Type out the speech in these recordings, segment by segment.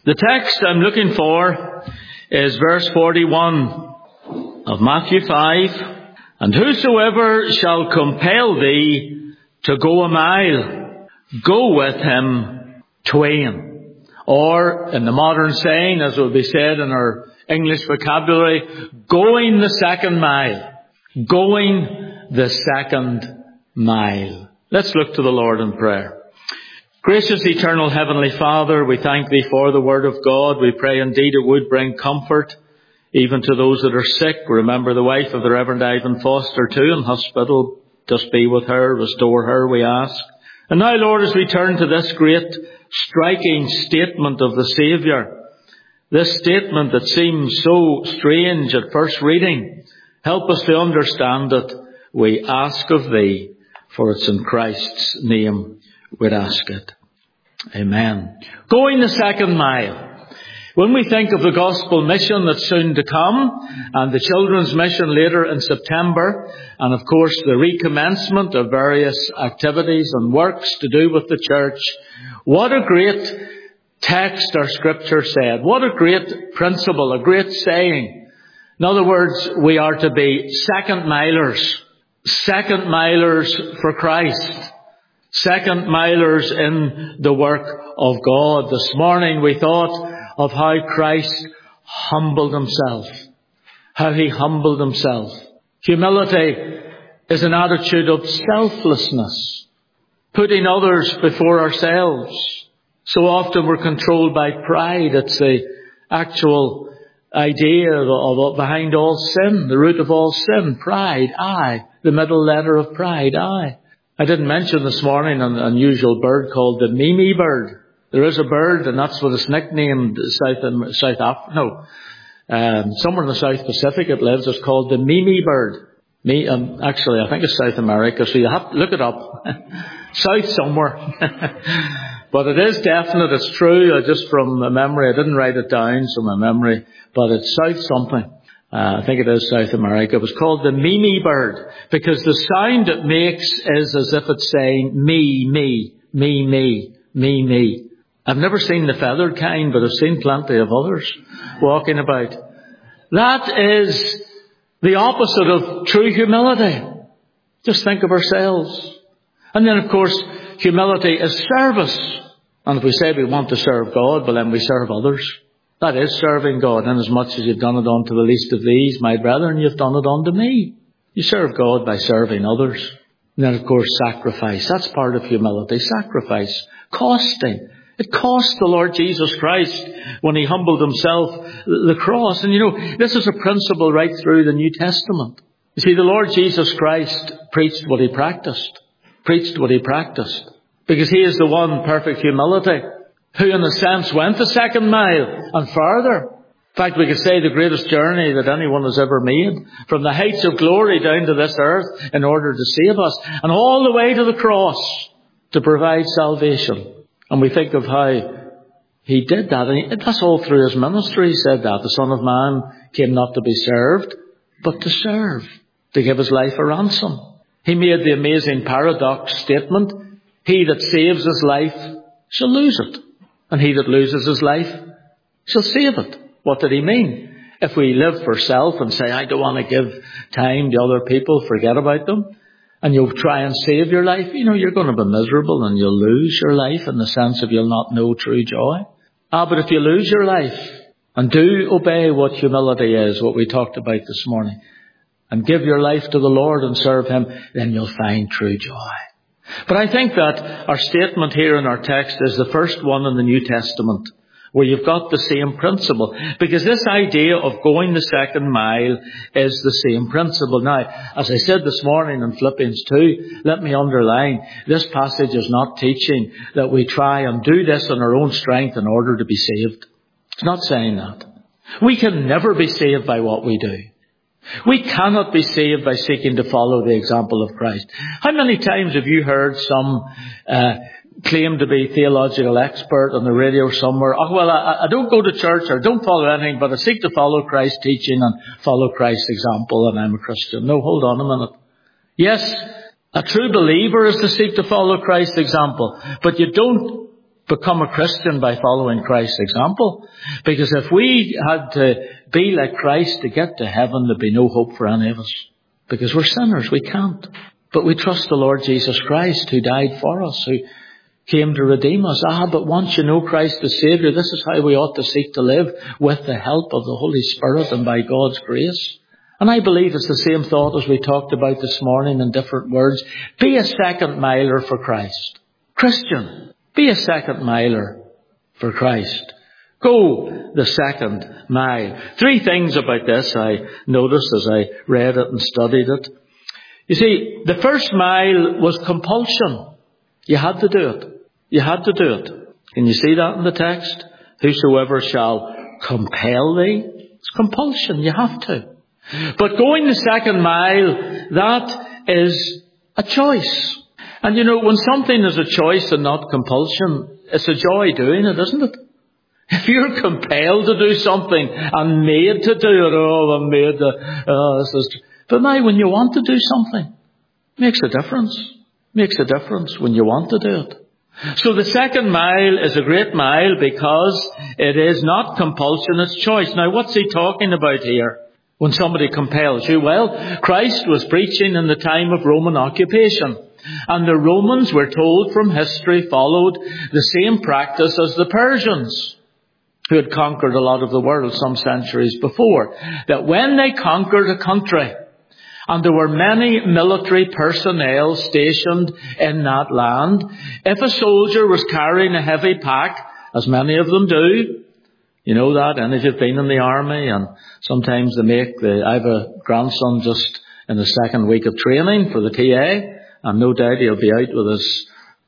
The text I'm looking for is verse 41 of Matthew 5. And whosoever shall compel thee to go a mile, go with him twain. Or, in the modern saying, as will be said in our English vocabulary, going the second mile. Going the second mile. Let's look to the Lord in prayer. Gracious, eternal, heavenly Father, we thank Thee for the Word of God. We pray indeed it would bring comfort even to those that are sick. Remember the wife of the Reverend Ivan Foster too in hospital. Just be with her, restore her, we ask. And now, Lord, as we turn to this great, striking statement of the Saviour, this statement that seems so strange at first reading, help us to understand it, we ask of Thee, for it's in Christ's name we'd ask it. Amen. Going the second mile. When we think of the gospel mission that's soon to come, and the children's mission later in September, and of course the recommencement of various activities and works to do with the church, what a great text our scripture said. What a great principle, a great saying. In other words, we are to be second milers for Christ. Second milers in the work of God. This morning we thought of how Christ humbled Himself. How He humbled Himself. Humility is an attitude of selflessness. Putting others before ourselves. So often we're controlled by pride. It's the actual idea of behind all sin, the root of all sin. Pride, I. The middle letter of pride, I. I didn't mention this morning an unusual bird called the Mimi bird. There is a bird, and that's what it's nicknamed somewhere in the South Pacific it lives. It's called the Mimi bird. Actually, I think it's South America, so you have to look it up. South somewhere. But it is definite, it's true, just from memory. I didn't write it down, so my memory, but it's South something. I think it is South America. It was called the Mimi bird because the sound it makes is as if it's saying me, me, me, me, me, me. I've never seen the feathered kind, but I've seen plenty of others walking about. That is the opposite of true humility. Just think of ourselves. And then, of course, humility is service. And if we say we want to serve God, well, then we serve others. That is serving God. And as much as you've done it unto the least of these, my brethren, you've done it unto me. You serve God by serving others. And then, of course, sacrifice. That's part of humility. Sacrifice. Costing. It cost the Lord Jesus Christ when He humbled Himself, the cross. And you know, this is a principle right through the New Testament. You see, the Lord Jesus Christ preached what He practiced. Preached what He practiced. Because He is the one perfect humility, who in a sense went the second mile and farther. In fact, we could say the greatest journey that anyone has ever made, from the heights of glory down to this earth in order to save us, and all the way to the cross to provide salvation. And we think of how He did that, and that's all through His ministry. He said that the Son of Man came not to be served, but to serve, to give His life a ransom. He made the amazing paradox statement, he that saves his life shall lose it. And he that loses his life shall save it. What did He mean? If we live for self and say, I don't want to give time to other people, forget about them, and you'll try and save your life, you know, you're going to be miserable and you'll lose your life in the sense of you'll not know true joy. But if you lose your life and do obey what humility is, what we talked about this morning, and give your life to the Lord and serve Him, then you'll find true joy. But I think that our statement here in our text is the first one in the New Testament, where you've got the same principle. Because this idea of going the second mile is the same principle. Now, as I said this morning in Philippians 2, let me underline, this passage is not teaching that we try and do this in our own strength in order to be saved. It's not saying that. We can never be saved by what we do. We cannot be saved by seeking to follow the example of Christ. How many times have you heard some claim to be theological expert on the radio somewhere? Oh, well, I don't go to church or don't follow anything, but I seek to follow Christ's teaching and follow Christ's example, and I'm a Christian. No, hold on a minute. Yes, a true believer is to seek to follow Christ's example, but you don't become a Christian by following Christ's example. Because if we had to be like Christ to get to heaven, there'd be no hope for any of us. Because we're sinners, we can't. But we trust the Lord Jesus Christ, who died for us, who came to redeem us. But once you know Christ as Saviour, this is how we ought to seek to live, with the help of the Holy Spirit and by God's grace. And I believe it's the same thought as we talked about this morning in different words. Be a second miler for Christ. Christian, be a second miler for Christ. Go the second mile. 3 things about this I noticed as I read it and studied it. You see, the first mile was compulsion. You had to do it. You had to do it. Can you see that in the text? Whosoever shall compel thee. It's compulsion. You have to. But going the second mile, that is a choice. And you know, when something is a choice and not compulsion, it's a joy doing it, isn't it? If you're compelled to do something and made to do it, but now when you want to do something, it makes a difference. Makes a difference when you want to do it. So the second mile is a great mile because it is not compulsion, it's choice. Now what's he talking about here? When somebody compels you? Well, Christ was preaching in the time of Roman occupation. And the Romans, we're told from history, followed the same practice as the Persians, who had conquered a lot of the world some centuries before. That when they conquered a country, and there were many military personnel stationed in that land, if a soldier was carrying a heavy pack, as many of them do, you know that, and if you've been in the army, and sometimes I have a grandson just in the second week of training for the TA, and no doubt he'll be out with his,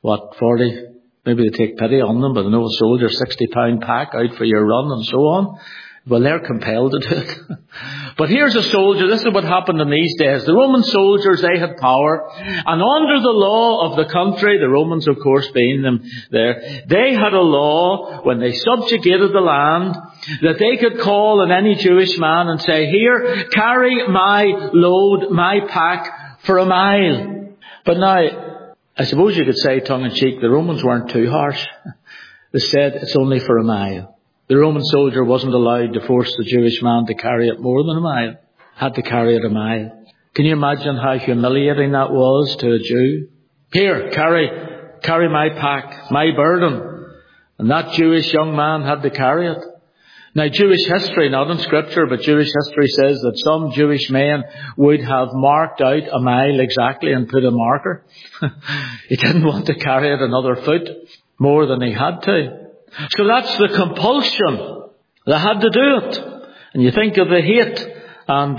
40, maybe they take pity on them, but I know a soldier, 60-pound pack out for your run and so on. Well, they're compelled to do it. But here's a soldier. This is what happened in these days. The Roman soldiers, they had power. And under the law of the country, the Romans, of course, being them there, they had a law when they subjugated the land that they could call on any Jewish man and say, here, carry my load, my pack for a mile. But now, I suppose you could say tongue-in-cheek, the Romans weren't too harsh. They said it's only for a mile. The Roman soldier wasn't allowed to force the Jewish man to carry it more than a mile. Had to carry it a mile. Can you imagine how humiliating that was to a Jew? Here, carry my pack, my burden. And that Jewish young man had to carry it. Now, Jewish history, not in Scripture, but Jewish history says that some Jewish men would have marked out a mile exactly and put a marker. He didn't want to carry it another foot more than he had to. So that's the compulsion. They had to do it. And you think of the hate and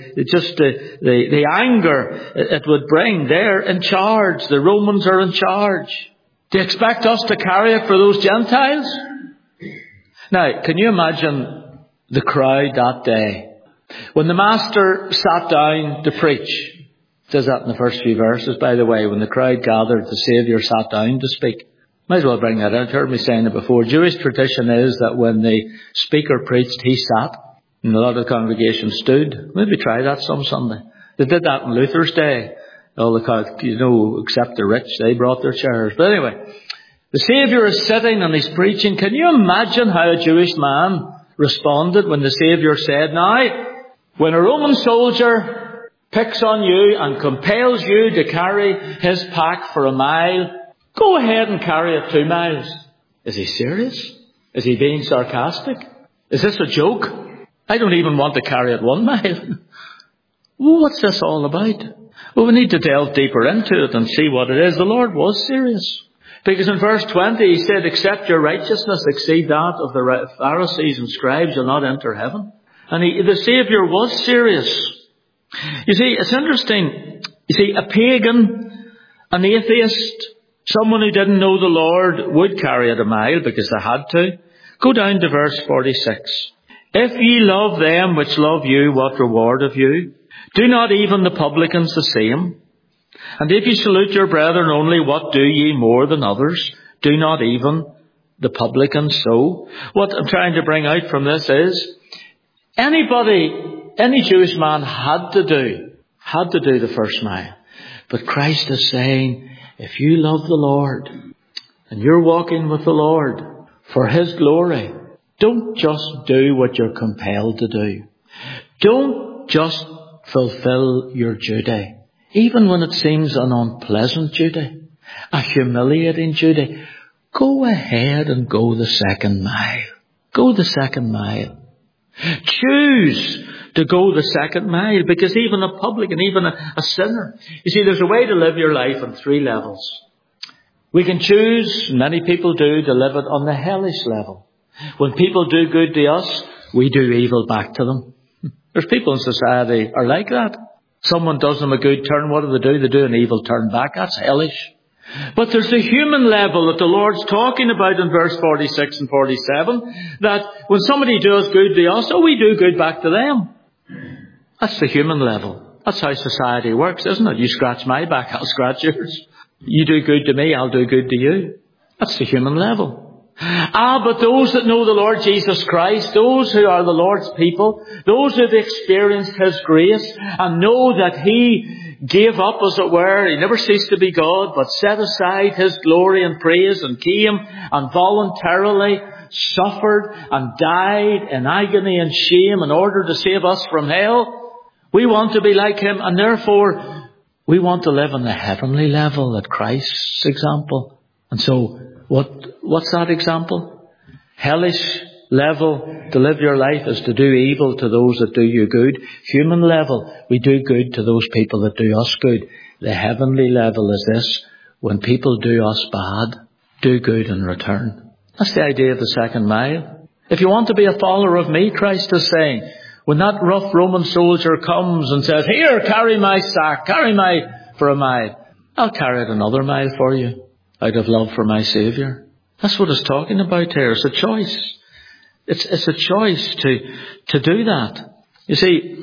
the anger it would bring. They're in charge. The Romans are in charge. Do you expect us to carry it for those Gentiles? Now, can you imagine the crowd that day? When the Master sat down to preach, it says that in the first few verses, by the way, when the crowd gathered, the Saviour sat down to speak. Might as well bring that out. You heard me saying it before. Jewish tradition is that when the speaker preached, he sat, and a lot of the congregation stood. Maybe try that some Sunday. They did that on Luther's day. All the, except the rich, they brought their chairs. But anyway, the Saviour is sitting and he's preaching. Can you imagine how a Jewish man responded when the Saviour said, now, when a Roman soldier picks on you and compels you to carry his pack for a mile, go ahead and carry it 2 miles. Is he serious? Is he being sarcastic? Is this a joke? I don't even want to carry it 1 mile. What's this all about? Well, we need to delve deeper into it and see what it is. The Lord was serious. Because in verse 20 he said, except your righteousness exceed that of the Pharisees and scribes, you'll not enter heaven. And the Saviour was serious. You see, it's interesting. You see, a pagan, an atheist, someone who didn't know the Lord would carry it a mile because they had to. Go down to verse 46. If ye love them which love you, what reward have you? Do not even the publicans the same? And if ye salute your brethren only, what do ye more than others? Do not even the publicans so? What I'm trying to bring out from this is, any Jewish man had to do the first mile. But Christ is saying, if you love the Lord, and you're walking with the Lord for His glory, don't just do what you're compelled to do. Don't just fulfill your duty, even when it seems an unpleasant duty, a humiliating duty. Go ahead and go the second mile. Go the second mile. Choose to go the second mile, because even a publican, even a sinner, you see, there's a way to live your life on 3 levels. We can choose, many people do, to live it on the hellish level. When people do good to us, we do evil back to them. There's people in society are like that. Someone does them a good turn, what do? They do an evil turn back. That's hellish. But there's the human level that the Lord's talking about in verse 46 and 47, that when somebody does good to us, we do good back to them. That's the human level. That's how society works, isn't it? You scratch my back, I'll scratch yours. You do good to me, I'll do good to you. That's the human level. But those that know the Lord Jesus Christ, those who are the Lord's people, those who have experienced His grace and know that He gave up, as it were, He never ceased to be God, but set aside His glory and praise and came and voluntarily suffered and died in agony and shame in order to save us from hell. We want to be like Him, and therefore we want to live on the heavenly level at Christ's example. And so what's that example? Hellish level to live your life is to do evil to those that do you good. Human level, we do good to those people that do us good. The heavenly level is this: when people do us bad, do good in return. That's the idea of the second mile. If you want to be a follower of me, Christ is saying, when that rough Roman soldier comes and says, here, carry my sack, for a mile, I'll carry it another mile for you, out of love for my Saviour. That's what it's talking about here. It's a choice. It's a choice to do that. You see,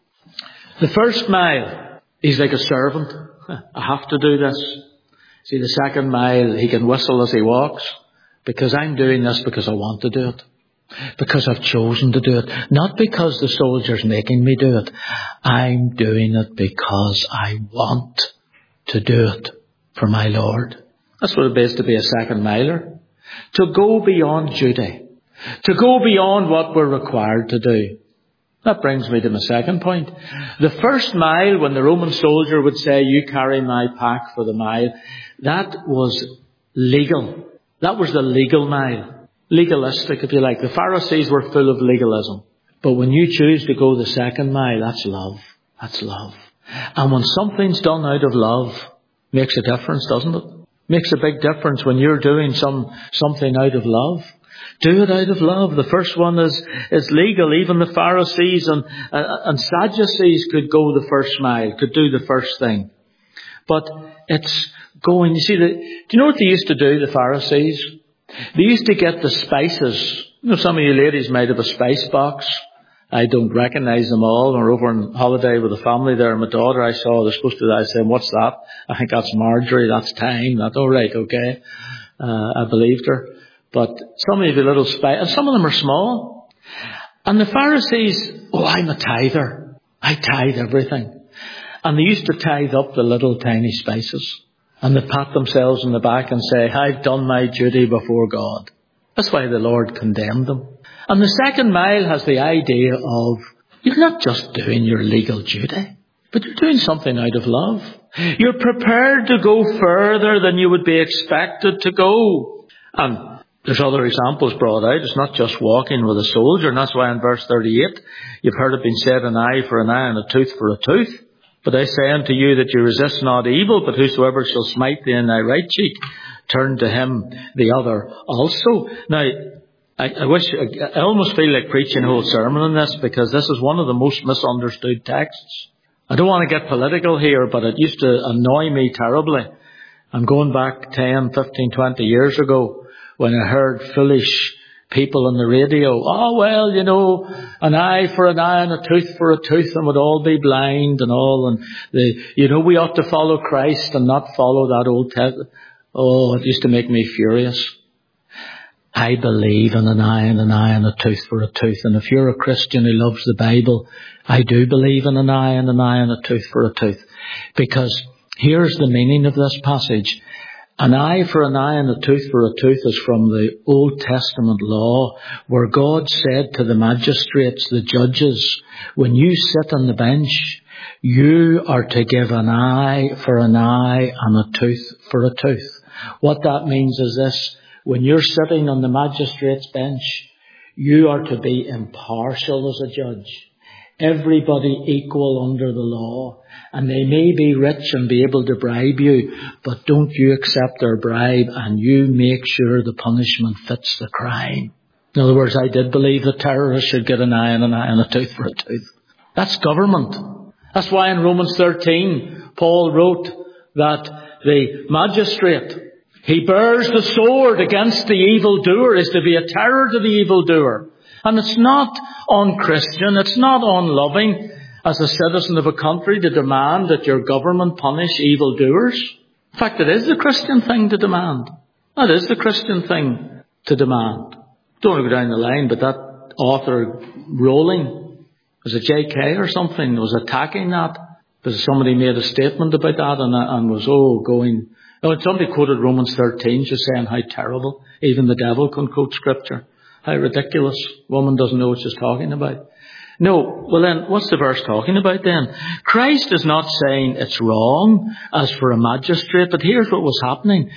the first mile, he's like a servant. I have to do this. See, the second mile, he can whistle as he walks, because I'm doing this because I want to do it. Because I've chosen to do it. Not because the soldier's making me do it. I'm doing it because I want to do it for my Lord. That's what it is to be a second miler. To go beyond duty. To go beyond what we're required to do. That brings me to my second point. The first mile, when the Roman soldier would say, you carry my pack for the mile, that was legal. That was the legal mile. Legalistic, if you like. The Pharisees were full of legalism. But when you choose to go the second mile, that's love. That's love. And when something's done out of love, makes a difference, doesn't it? Makes a big difference when you're doing something out of love. Do it out of love. The first one is legal. Even the Pharisees and Sadducees could go the first mile, could do the first thing. But it's going, you see, do you know what they used to do, the Pharisees? They used to get the spices. You know, some of you ladies might have a spice box. I don't recognise them all. We're over on holiday with the family there. My daughter, I saw, they're supposed to, I said, what's that? I think that's marjorie, that's thyme. That's all right, okay. I believed her. But some of you little spice, and some of them are small. And the Pharisees, I'm a tither. I tithe everything. And they used to tithe up the little tiny spices. And they pat themselves on the back and say, I've done my duty before God. That's why the Lord condemned them. And the second mile has the idea of, you're not just doing your legal duty, but you're doing something out of love. You're prepared to go further than you would be expected to go. And there's other examples brought out. It's not just walking with a soldier. And that's why in verse 38, you've heard it been said, an eye for an eye and a tooth for a tooth. But I say unto you that you resist not evil, but whosoever shall smite thee in thy right cheek, turn to him the other also. Now, I almost feel like preaching a whole sermon on this, because this is one of the most misunderstood texts. I don't want to get political here, but it used to annoy me terribly. I'm going back 10, 15, 20 years ago when I heard foolish people on the radio, an eye for an eye and a tooth for a tooth, and we'd all be blind and all, and we ought to follow Christ and not follow that old it used to make me furious. I believe in an eye and a tooth for a tooth, and if you're a Christian who loves the Bible, I do believe in an eye and a tooth for a tooth, because here's the meaning of this passage. An eye for an eye and a tooth for a tooth is from the Old Testament law, where God said to the magistrates, the judges, when you sit on the bench, you are to give an eye for an eye and a tooth for a tooth. What that means is this: when you're sitting on the magistrate's bench, you are to be impartial as a judge. Everybody equal under the law. And they may be rich and be able to bribe you, but don't you accept their bribe, and you make sure the punishment fits the crime. In other words, I did believe that terrorists should get an eye and a tooth for a tooth. That's government. That's why in Romans 13, Paul wrote that the magistrate, he bears the sword against the evildoer, is to be a terror to the evildoer. And it's not unchristian, it's not unloving as a citizen of a country to demand that your government punish evildoers. In fact, it is the Christian thing to demand. That is the Christian thing to demand. Don't want to go down the line, but that author, Rowling, was it J.K. or something, was attacking that because somebody made a statement about that and was going... somebody quoted Romans 13 just saying how terrible. Even the devil can quote scripture. How ridiculous. Woman doesn't know what she's talking about. No, well then, what's the verse talking about then? Christ is not saying it's wrong as for a magistrate, but here's what was happening.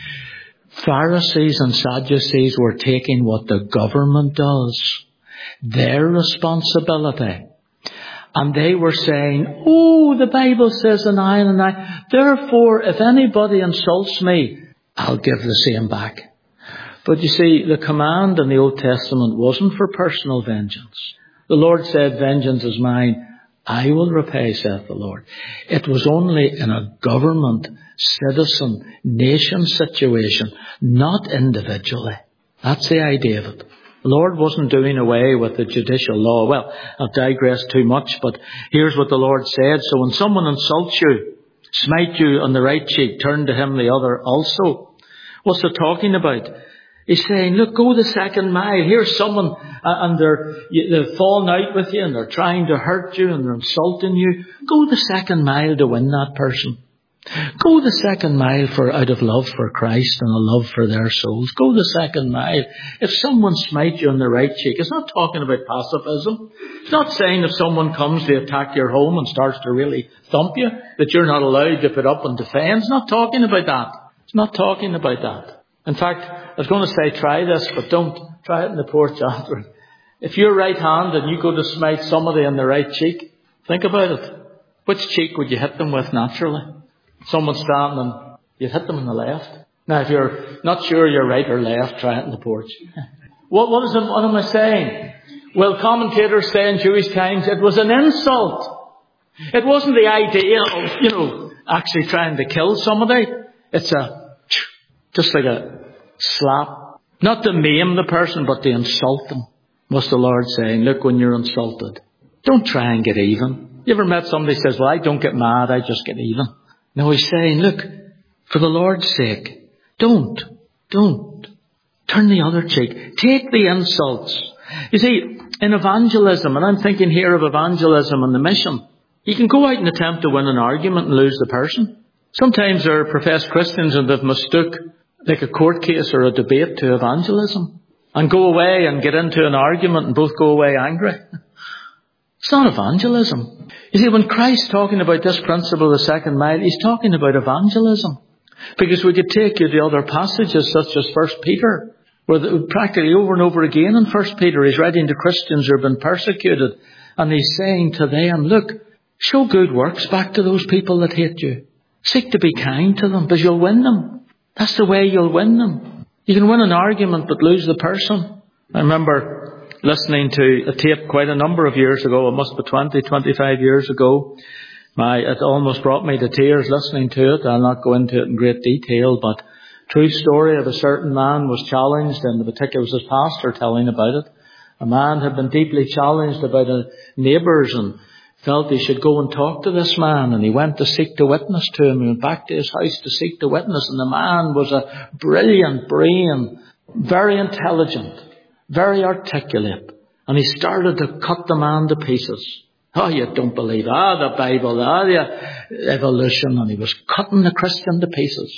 Pharisees and Sadducees were taking what the government does, their responsibility, and they were saying, the Bible says an eye and an eye. Therefore, if anybody insults me, I'll give the same back. But you see, the command in the Old Testament wasn't for personal vengeance. The Lord said, vengeance is mine, I will repay, saith the Lord. It was only in a government, citizen, nation situation, not individually. That's the idea of it. The Lord wasn't doing away with the judicial law. Well, I've digressed too much, but here's what the Lord said. So when someone insults you, smite you on the right cheek, turn to him the other also. What's it talking about? He's saying, look, go the second mile. Here's someone and they're falling out with you and they're trying to hurt you and they're insulting you. Go the second mile to win that person. Go the second mile out of love for Christ and a love for their souls. Go the second mile. If someone smites you on the right cheek, it's not talking about pacifism. It's not saying if someone comes to attack your home and starts to really thump you, that you're not allowed to put up and defend. It's not talking about that. It's not talking about that. In fact, I was going to say try this, but don't try it in the porch after. If you're right-handed and you go to smite somebody on the right cheek, think about it. Which cheek would you hit them with naturally? Someone standing and you'd hit them on the left. Now, if you're not sure you're right or left, try it in the porch. What am I saying? Well, commentators say in Jewish times it was an insult. It wasn't the idea of, actually trying to kill somebody. It's just like a slap. Not to maim the person, but to insult them. What's the Lord saying? Look, when you're insulted, don't try and get even. You ever met somebody who says, well, I don't get mad, I just get even. No, he's saying, look, for the Lord's sake, don't. Turn the other cheek. Take the insults. You see, in evangelism, and I'm thinking here of evangelism and the mission, you can go out and attempt to win an argument and lose the person. Sometimes there are professed Christians and they've mistook like a court case or a debate to evangelism and go away and get into an argument and both go away angry. It's not evangelism. You see, when Christ's talking about this principle of the second mile, he's talking about evangelism. Because we could take you to other passages such as 1 Peter, where practically over and over again in 1 Peter he's writing to Christians who have been persecuted, and he's saying to them, look, show good works back to those people that hate you. Seek to be kind to them because you'll win them. That's the way you'll win them. You can win an argument but lose the person. I remember listening to a tape quite a number of years ago. It must be 20, 25 years ago. It almost brought me to tears listening to it. I'll not go into it in great detail, but true story of a certain man was challenged, and the particular was his pastor telling about it. A man had been deeply challenged about neighbours and felt he should go and talk to this man, and he went to seek to witness to him. He went back to his house to seek to witness, and the man was a brilliant brain, very intelligent, very articulate, and he started to cut the man to pieces. Oh, you don't believe, the Bible, the evolution, and he was cutting the Christian to pieces.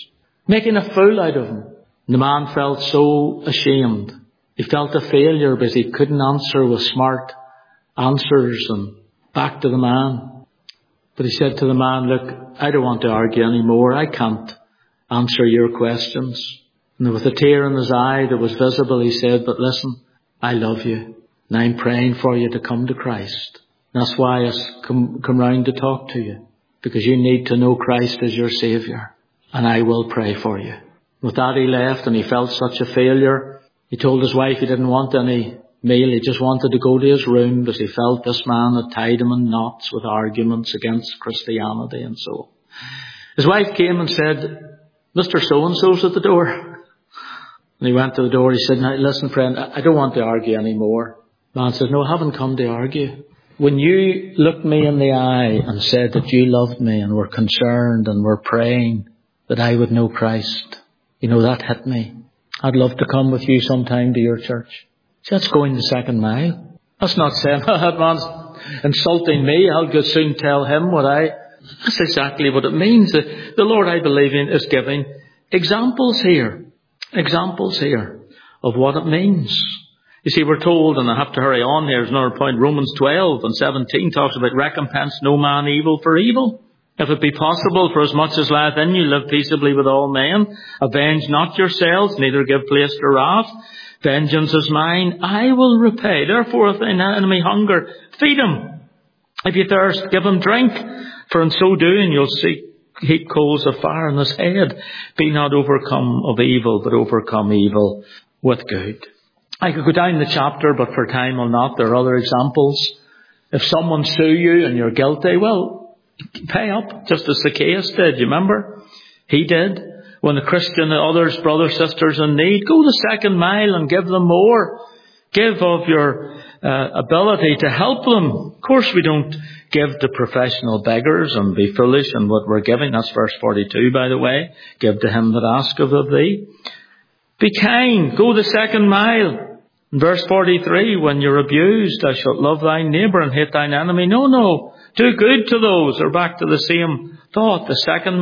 making a fool out of him. And the man felt so ashamed. He felt a failure because he couldn't answer with smart answers and back to the man. But he said to the man, look, I don't want to argue anymore. I can't answer your questions. And with a tear in his eye that was visible, he said, but listen, I love you. And I'm praying for you to come to Christ. That's why I come round to talk to you. Because you need to know Christ as your Saviour. And I will pray for you. With that he left, and he felt such a failure. He told his wife he didn't want any meal. He just wanted to go to his room because he felt this man had tied him in knots with arguments against Christianity and so on. His wife came and said, Mr. So-and-so's at the door. And he went to the door. He said, now listen friend, I don't want to argue anymore. The man said, no, I haven't come to argue. When you looked me in the eye and said that you loved me and were concerned and were praying that I would know Christ, you know, that hit me. I'd love to come with you sometime to your church. See, that's going the second mile. That's not saying, that man's insulting me. I'll go soon tell him what That's exactly what it means. The Lord, I believe in, is giving examples here of what it means. You see, we're told, and I have to hurry on here, there's another point, Romans 12 and 17 talks about recompense no man evil for evil. If it be possible, for as much as lieth in you, live peaceably with all men. Avenge not yourselves, neither give place to wrath. Vengeance is mine, I will repay. Therefore, if thine enemy hunger, feed him. If you thirst, give him drink. For in so doing, you'll see heap coals of fire in his head. Be not overcome of evil, but overcome evil with good. I could go down the chapter, but for time I'll not. There are other examples. If someone sue you and you're guilty, well, pay up, just as Zacchaeus did. You remember? He did. When the Christian, others, brothers, sisters in need, go the second mile and give them more. Give of your ability to help them. Of course, we don't give to professional beggars and be foolish in what we're giving. That's verse 42, by the way. Give to him that asketh of thee. Be kind. Go the second mile. In verse 43, when you're abused, thou shalt love thy neighbour and hate thine enemy. No. Do good to those. Or back to the same thought. The second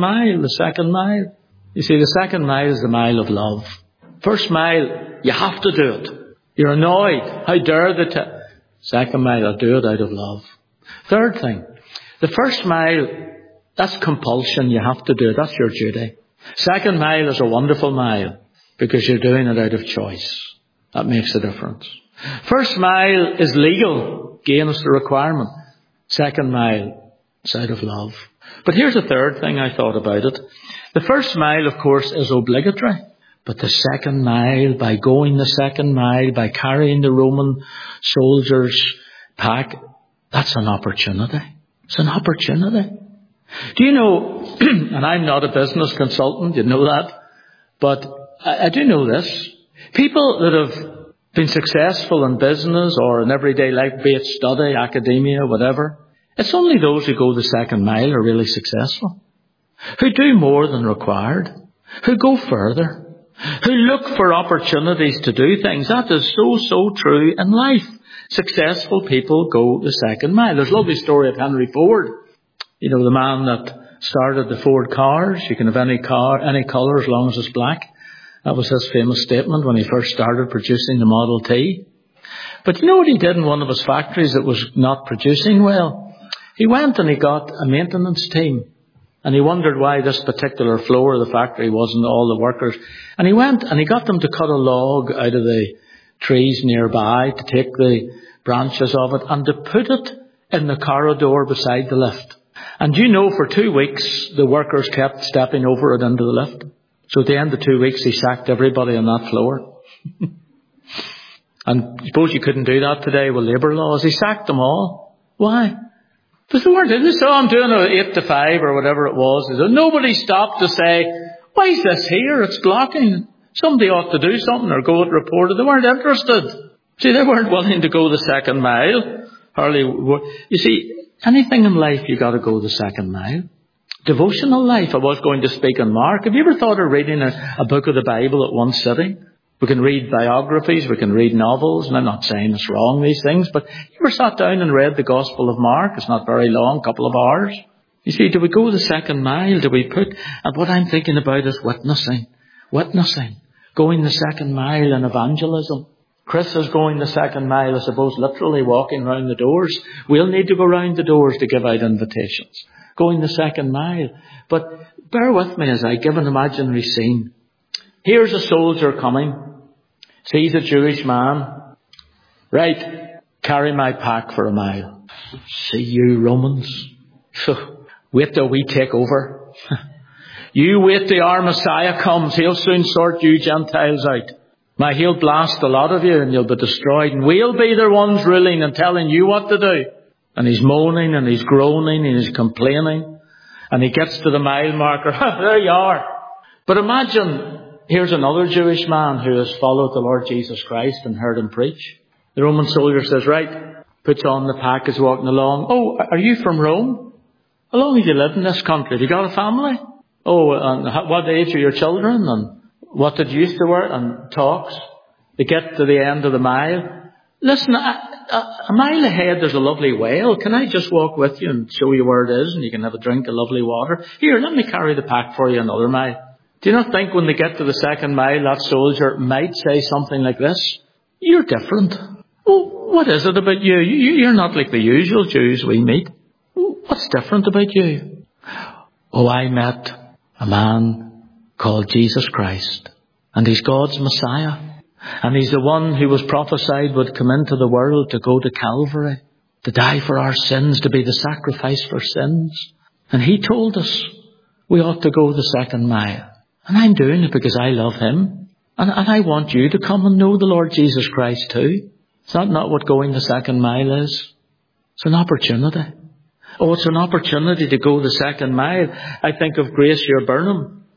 mile. You see, the second mile is the mile of love. First mile, you have to do it. You're annoyed. How dare they second mile, I'll do it out of love. Third thing, the first mile, that's compulsion. You have to do it. That's your duty. Second mile is a wonderful mile because you're doing it out of choice. That makes a difference. First mile is legal. Again, it's the requirement. Second mile is out of love. But here's a third thing I thought about it. The first mile, of course, is obligatory. But the second mile, by going the second mile, by carrying the Roman soldiers' pack, that's an opportunity. It's an opportunity. Do you know, and I'm not a business consultant, you know that, but I do know this. People that have been successful in business or in everyday life, be it study, academia, whatever, it's only those who go the second mile are really successful. Who do more than required. Who go further. Who look for opportunities to do things. That is so true in life. Successful people go the second mile. There's a lovely story of Henry Ford. You know, the man that started the Ford cars. You can have any car, any colour as long as it's black. That was his famous statement when he first started producing the Model T. But you know what he did in one of his factories that was not producing well? He went and he got a maintenance team. And he wondered why this particular floor of the factory wasn't all the workers. And he went and he got them to cut a log out of the trees nearby, to take the branches of it and to put it in the corridor beside the lift. And you know, for 2 weeks, the workers kept stepping over it into the lift. So at the end of 2 weeks, he sacked everybody on that floor. And suppose you couldn't do that today with labour laws. He sacked them all. Why? Because they weren't in it. So I'm doing it 8 to 5 or whatever it was. Nobody stopped to say, why is this here? It's blocking. Somebody ought to do something or go and report it. They weren't interested. See, they weren't willing to go the second mile. You see, anything in life you got to go the second mile. Devotional life. I was going to speak on Mark. Have you ever thought of reading a book of the Bible at one sitting? We can read biographies, we can read novels, and I'm not saying it's wrong, these things, but you ever sat down and read the Gospel of Mark? It's not very long, a couple of hours. You see, do we go the second mile? Do we put... And what I'm thinking about is witnessing. Witnessing. Going the second mile in evangelism. Chris is going the second mile, I suppose, literally walking round the doors. We'll need to go round the doors to give out invitations. Going the second mile. But bear with me as I give an imaginary scene. Here's a soldier coming. Sees a Jewish man. Right, carry my pack for a mile. See you, Romans. Wait till we take over. You wait till our Messiah comes. He'll soon sort you Gentiles out. Now, he'll blast a lot of you and you'll be destroyed. And we'll be the ones ruling and telling you what to do. And he's moaning and he's groaning and he's complaining. And he gets to the mile marker. There you are. But imagine, here's another Jewish man who has followed the Lord Jesus Christ and heard him preach. The Roman soldier says, right, puts on the pack, is walking along. Oh, are you from Rome? How long have you lived in this country? Have you got a family? Oh, and what age are your children? And what did you used to wear? And talks. They get to the end of the mile. Listen, a mile ahead there's a lovely well. Can I just walk with you and show you where it is and you can have a drink of lovely water? Here, let me carry the pack for you another mile. Do you not think when they get to the second mile that soldier might say something like this? You're different. Oh, what is it about you? You're not like the usual Jews we meet. What's different about you? Oh, I met a man called Jesus Christ. And he's God's Messiah. And he's the one who was prophesied would come into the world to go to Calvary, to die for our sins, to be the sacrifice for sins. And he told us we ought to go the second mile. And I'm doing it because I love him. And I want you to come and know the Lord Jesus Christ too. It's not what going the second mile is. It's an opportunity. Oh, it's an opportunity to go the second mile. I think of Gracia Burnham.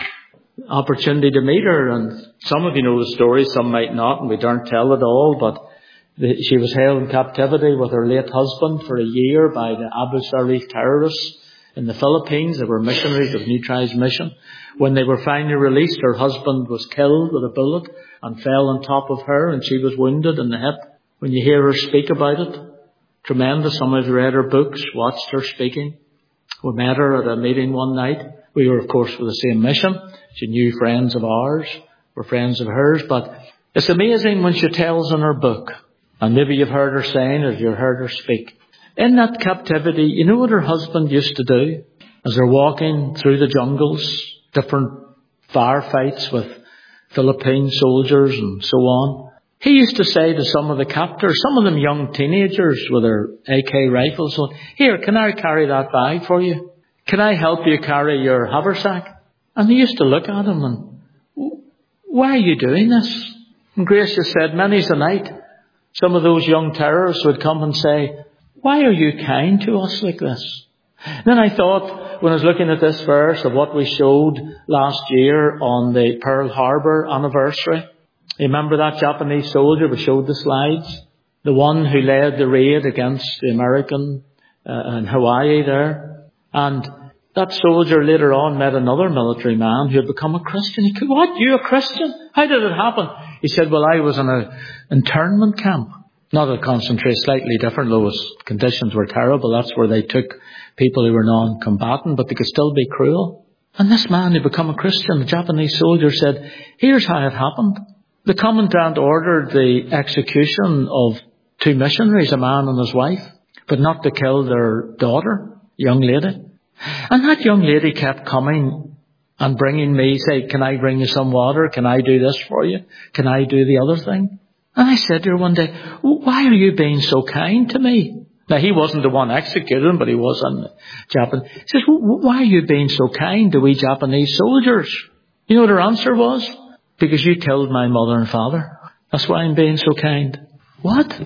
Opportunity to meet her. And some of you know the story, some might not, and we don't tell it all. But she was held in captivity with her late husband for a year by the Abu Sarif terrorists in the Philippines. They were missionaries of New Tribes Mission. When they were finally released, her husband was killed with a bullet and fell on top of her, and she was wounded in the hip. When you hear her speak about it, tremendous. Some of you read her books, watched her speaking. We met her at a meeting one night. We were, of course, for the same mission. She knew friends of ours, were friends of hers. But it's amazing when she tells in her book, and maybe you've heard her saying it, you've heard her speak. In that captivity, you know what her husband used to do? As they're walking through the jungles, different firefights with Philippine soldiers and so on. He used to say to some of the captors, some of them young teenagers with their AK rifles, here, can I carry that bag for you? Can I help you carry your haversack? And they used to look at him and, why are you doing this? And Gracia said, many's the night, some of those young terrorists would come and say, why are you kind to us like this? Then I thought, when I was looking at this verse of what we showed last year on the Pearl Harbor anniversary, you remember that Japanese soldier? We showed the slides. The one who led the raid against the American in Hawaii there. And that soldier later on met another military man who had become a Christian. He said, what? You a Christian? How did it happen? He said, well, I was in an internment camp. Not a concentration, slightly different. Those conditions were terrible. That's where they took people who were non-combatant, but they could still be cruel. And this man who became a Christian, the Japanese soldier, said, here's how it happened. The commandant ordered the execution of 2 missionaries, a man and his wife, but not to kill their daughter, young lady. And that young lady kept coming and bringing me, say, can I bring you some water? Can I do this for you? Can I do the other thing? And I said to her one day, why are you being so kind to me? Now, he wasn't the one executed him, but he was in Japan. He says, why are you being so kind to we Japanese soldiers? You know what her answer was? Because you killed my mother and father. That's why I'm being so kind. What?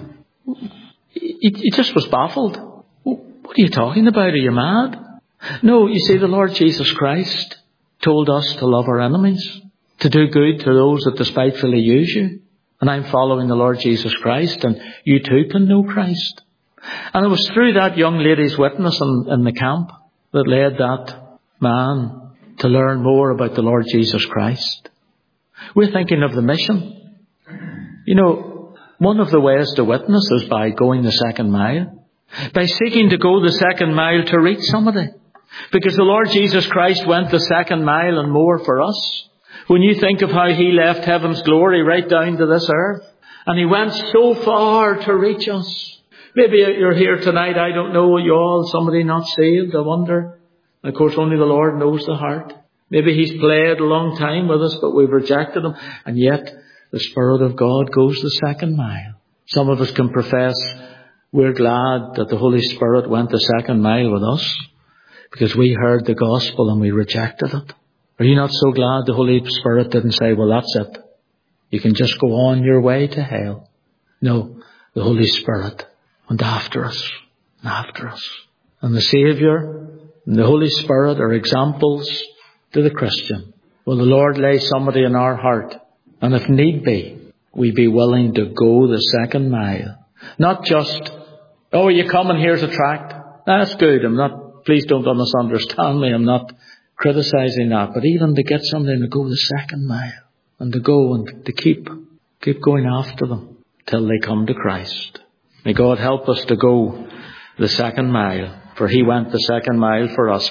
He just was baffled. What are you talking about? Are you mad? No, you see, the Lord Jesus Christ told us to love our enemies, to do good to those that despitefully use you. And I'm following the Lord Jesus Christ, and you too can know Christ. And it was through that young lady's witness in the camp that led that man to learn more about the Lord Jesus Christ. We're thinking of the mission. You know, one of the ways to witness is by going the second mile. By seeking to go the second mile to reach somebody. Because the Lord Jesus Christ went the second mile and more for us. When you think of how He left heaven's glory right down to this earth, and He went so far to reach us. Maybe you're here tonight, I don't know you all, somebody not saved, I wonder. Of course, only the Lord knows the heart. Maybe He's played a long time with us, but we've rejected Him. And yet, the Spirit of God goes the second mile. Some of us can profess we're glad that the Holy Spirit went the second mile with us, because we heard the gospel and we rejected it. Are you not so glad the Holy Spirit didn't say, well, that's it. You can just go on your way to hell. No, the Holy Spirit went after us and after us. And the Saviour and the Holy Spirit are examples to the Christian. Will the Lord lay somebody in our heart? And if need be, we be willing to go the second mile. Not just, oh, you come and here's a tract. That's good. Please don't misunderstand me. I'm not criticizing that. But even to get somebody to go the second mile and to go and to keep going after them till they come to Christ. May God help us to go the second mile, for He went the second mile for us.